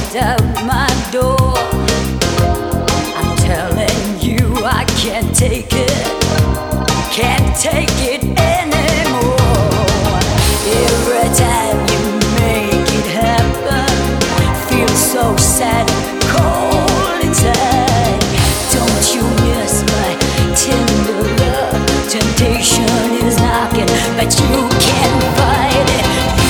walked out my door. I'm telling you I can't take it anymore. Every time you make it happen, feel so sad and cold inside. Don't you miss my tender love? Temptation is knocking, but you can't fight it.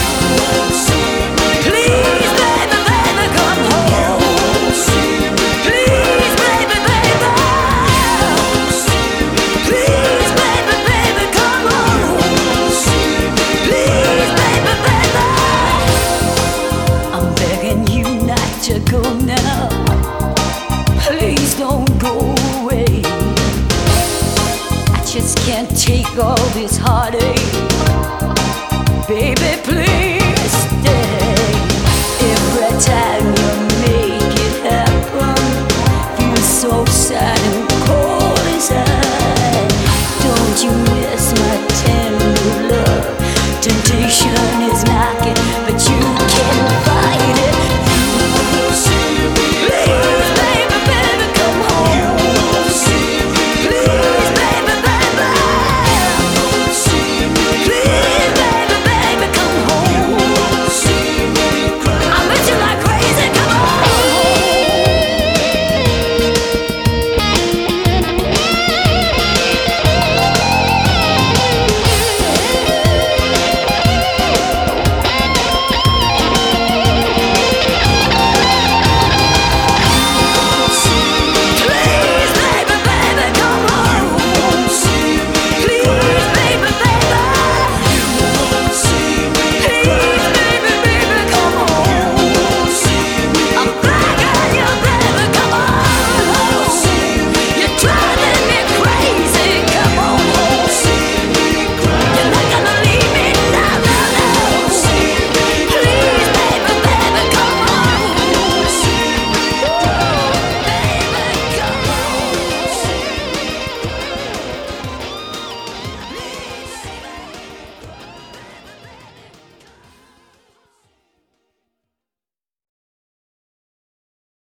Please, baby, baby, come home. Please, baby, baby. Please, baby, baby, come home. Please, baby, baby. I'm begging you not to go now. Please don't go away. I just can't take all this heartache. Baby, please stay. Every time you make it happen, feel so sad and cold inside. Don't you miss my tender love? Temptation is not